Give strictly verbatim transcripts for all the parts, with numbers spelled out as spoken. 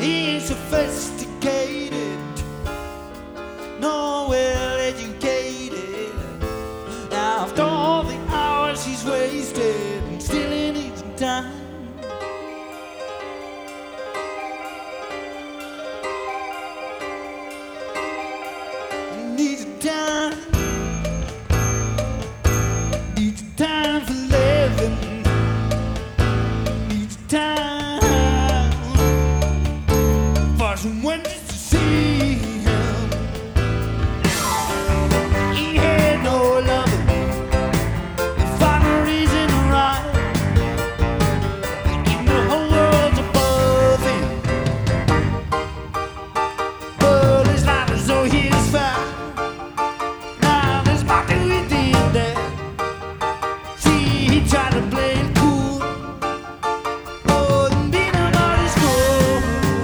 ain't sophisticated, nor well educated. After all the hours he's wasted, still he needs some time. He needs time. Needs time for living. Needs time for someone just to see him. He had no loving. He found no reason to ride. Even the whole world's above him. But it's not as though he's found. Now there's more to it than that. See, he tried to play it cool. Oh, and being an artist cool.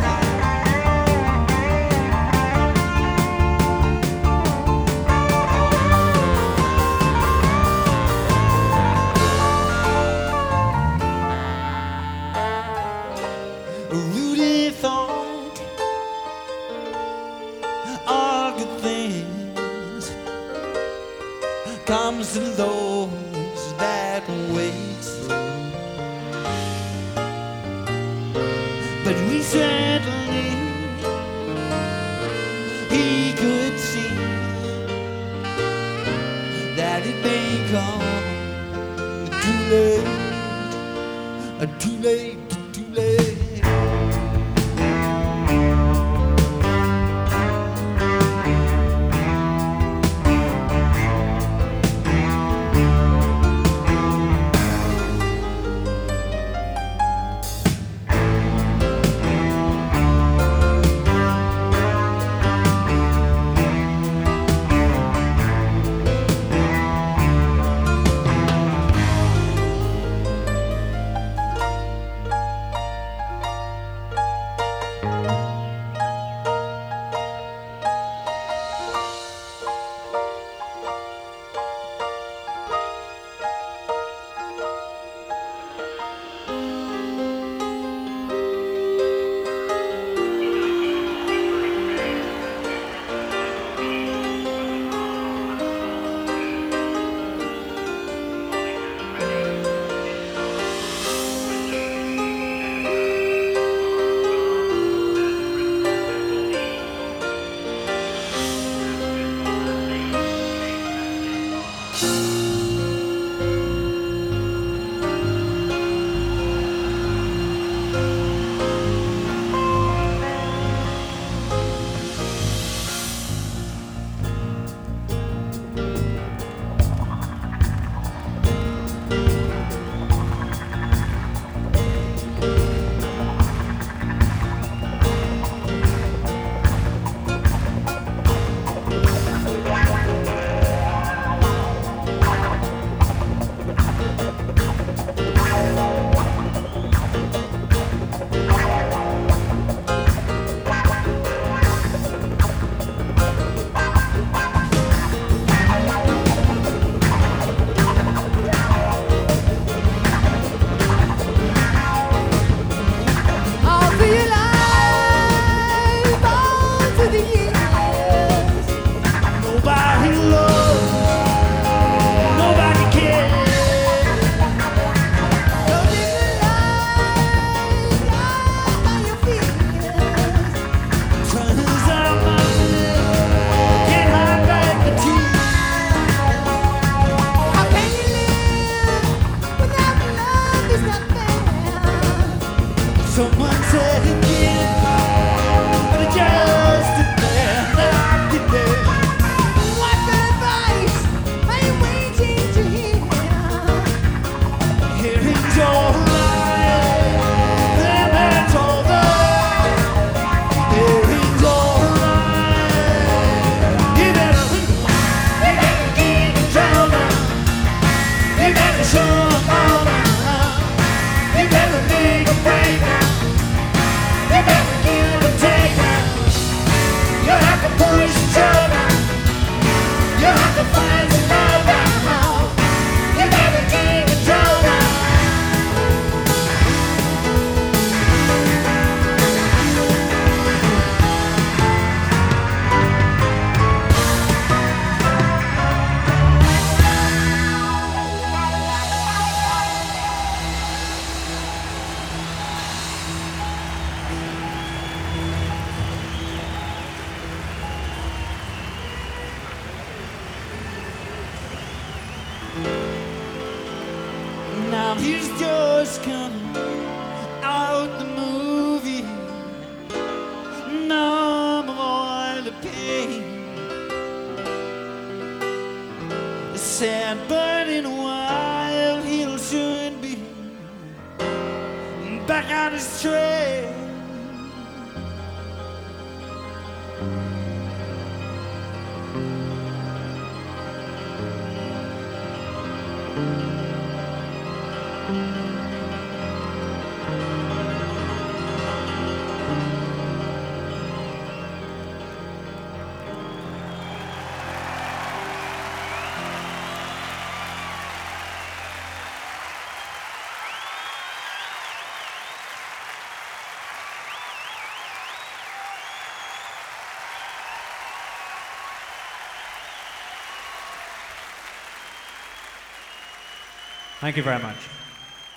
Rudy thought all good things comes to those that wait. But recently he could see that it may come too late, uh, too late, too late. he's just coming out the movie. Numb of all the pain. Sad but in a while he'll soon be back on his trail. Thank you very much.